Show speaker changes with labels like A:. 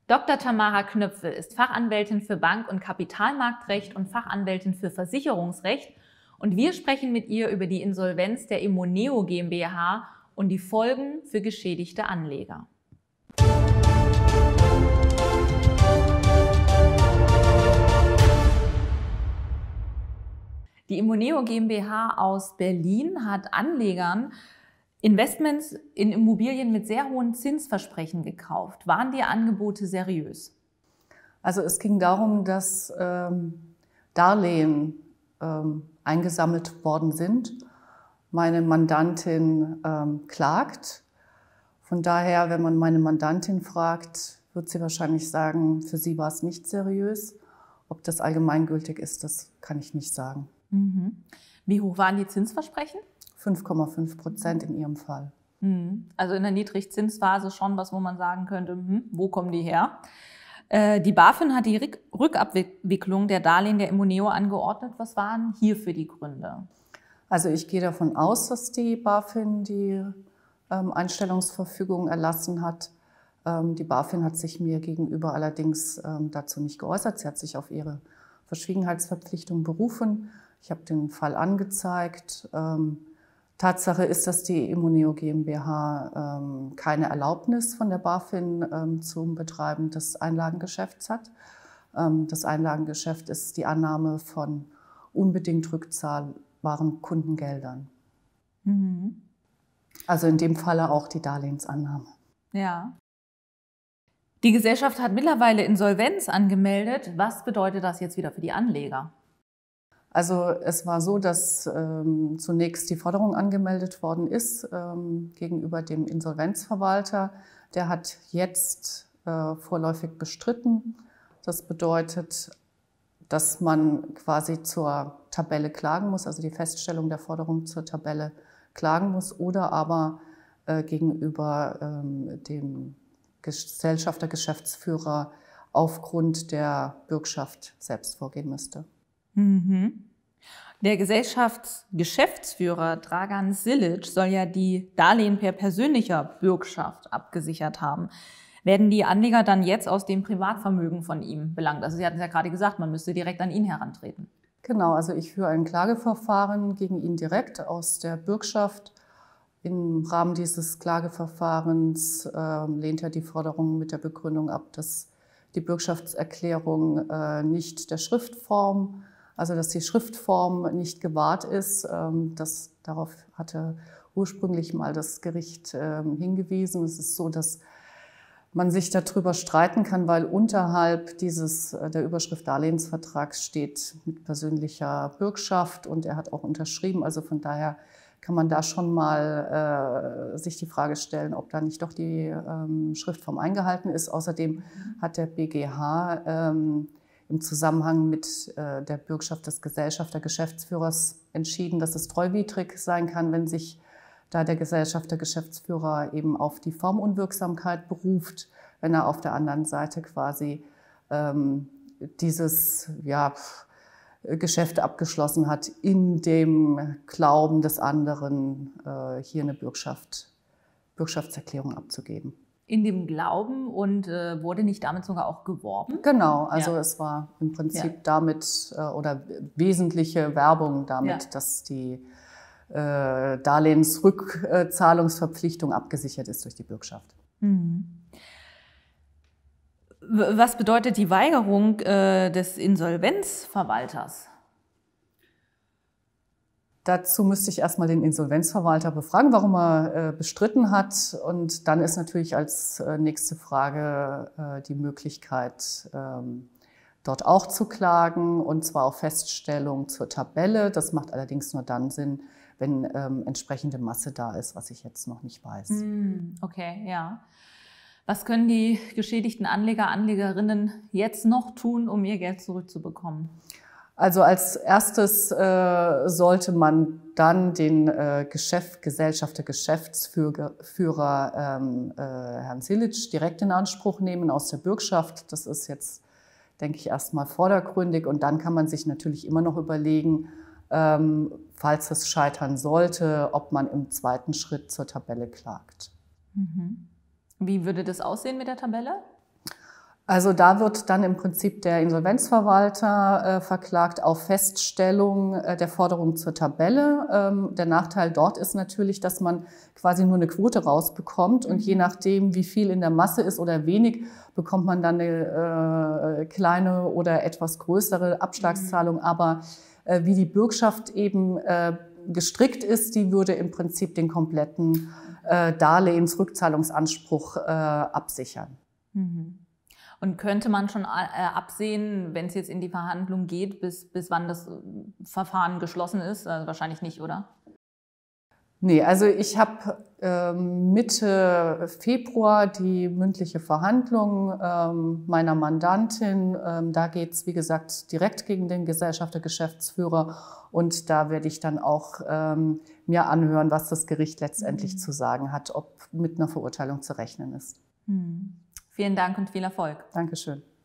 A: Dr. Tamara Knöpfel ist Fachanwältin für Bank- und Kapitalmarktrecht und Fachanwältin für Versicherungsrecht. Und wir sprechen mit ihr über die Insolvenz der Imoneo GmbH und die Folgen für geschädigte Anleger. Die Imoneo GmbH aus Berlin hat Anlegern Investments in Immobilien mit sehr hohen Zinsversprechen gekauft. Waren die Angebote seriös?
B: Also es ging darum, dass Darlehen eingesammelt worden sind. Meine Mandantin klagt. Von daher, wenn man meine Mandantin fragt, wird sie wahrscheinlich sagen, für sie war es nicht seriös. Ob das allgemeingültig ist, das kann ich nicht sagen.
A: Mhm. Wie hoch waren die Zinsversprechen?
B: 5,5% in ihrem Fall.
A: Also in der Niedrigzinsphase schon was, wo man sagen könnte, wo kommen die her? Die BaFin hat die Rückabwicklung der Darlehen der Imoneo angeordnet. Was waren hierfür die Gründe?
B: Also ich gehe davon aus, dass die BaFin die Einstellungsverfügung erlassen hat. Die BaFin hat sich mir gegenüber allerdings dazu nicht geäußert. Sie hat sich auf ihre Verschwiegenheitsverpflichtung berufen. Ich habe den Fall angezeigt. Tatsache ist, dass die Imoneo GmbH keine Erlaubnis von der BaFin zum Betreiben des Einlagengeschäfts hat. Das Einlagengeschäft ist die Annahme von unbedingt rückzahlbaren Kundengeldern.
A: Mhm.
B: Also in dem Falle auch die Darlehensannahme.
A: Ja. Die Gesellschaft hat mittlerweile Insolvenz angemeldet. Was bedeutet das jetzt wieder für die Anleger?
B: Also es war so, dass zunächst die Forderung angemeldet worden ist gegenüber dem Insolvenzverwalter. Der hat jetzt vorläufig bestritten. Das bedeutet, dass man quasi zur Tabelle klagen muss, also die Feststellung der Forderung zur Tabelle klagen muss oder aber gegenüber dem Gesellschafter, Geschäftsführer aufgrund der Bürgschaft selbst vorgehen müsste.
A: Mhm. Der Gesellschaftsgeschäftsführer Dragan Silic soll ja die Darlehen per persönlicher Bürgschaft abgesichert haben. Werden die Anleger dann jetzt aus dem Privatvermögen von ihm belangt? Also Sie hatten es ja gerade gesagt, man müsste direkt an ihn herantreten.
B: Genau, also ich führe ein Klageverfahren gegen ihn direkt aus der Bürgschaft. Im Rahmen dieses Klageverfahrens lehnt er die Forderung mit der Begründung ab, dass die Bürgschaftserklärung nicht der Schriftform, also dass die Schriftform nicht gewahrt ist. Darauf hatte ursprünglich mal das Gericht hingewiesen. Es ist so, dass man sich darüber streiten kann, weil unterhalb der Überschrift Darlehensvertrag steht mit persönlicher Bürgschaft und er hat auch unterschrieben. Also von daher kann man da schon mal sich die Frage stellen, ob da nicht doch die Schriftform eingehalten ist. Außerdem hat der BGH im Zusammenhang mit der Bürgschaft des Gesellschafter, Geschäftsführers entschieden, dass es treuwidrig sein kann, wenn sich da der Gesellschafter, Geschäftsführer eben auf die Formunwirksamkeit beruft, wenn er auf der anderen Seite quasi dieses Geschäft abgeschlossen hat, in dem Glauben des anderen hier eine Bürgschaftserklärung abzugeben.
A: In dem Glauben und wurde nicht damit sogar auch geworben?
B: Genau, also es war im Prinzip damit oder wesentliche Werbung damit, dass die Darlehensrückzahlungsverpflichtung abgesichert ist durch die Bürgschaft.
A: Mhm. Was bedeutet die Weigerung des Insolvenzverwalters?
B: Dazu müsste ich erstmal den Insolvenzverwalter befragen, warum er bestritten hat. Und dann ist natürlich als nächste Frage die Möglichkeit, dort auch zu klagen, und zwar auf Feststellung zur Tabelle. Das macht allerdings nur dann Sinn, wenn entsprechende Masse da ist, was ich jetzt noch nicht weiß.
A: Okay, ja. Was können die geschädigten Anleger, Anlegerinnen jetzt noch tun, um ihr Geld zurückzubekommen?
B: Also als erstes sollte man dann den Gesellschafter, Geschäftsführer Herrn Silic direkt in Anspruch nehmen aus der Bürgschaft. Das ist jetzt, denke ich, erstmal vordergründig. Und dann kann man sich natürlich immer noch überlegen, falls es scheitern sollte, ob man im zweiten Schritt zur Tabelle klagt.
A: Wie würde das aussehen mit der Tabelle?
B: Also da wird dann im Prinzip der Insolvenzverwalter verklagt auf Feststellung der Forderung zur Tabelle. Der Nachteil dort ist natürlich, dass man quasi nur eine Quote rausbekommt und je nachdem, wie viel in der Masse ist oder wenig, bekommt man dann eine kleine oder etwas größere Abschlagszahlung. Aber wie die Bürgschaft eben gestrickt ist, die würde im Prinzip den kompletten Darlehensrückzahlungsanspruch absichern.
A: Mhm. Und könnte man schon absehen, wenn es jetzt in die Verhandlung geht, bis wann das Verfahren geschlossen ist? Also wahrscheinlich nicht, oder?
B: Nee, also ich habe Mitte Februar die mündliche Verhandlung meiner Mandantin. Da geht es, wie gesagt, direkt gegen den Gesellschafter, Geschäftsführer. Und da werde ich dann auch mir anhören, was das Gericht letztendlich zu sagen hat, ob mit einer Verurteilung zu rechnen ist.
A: Vielen Dank und viel Erfolg.
B: Dankeschön.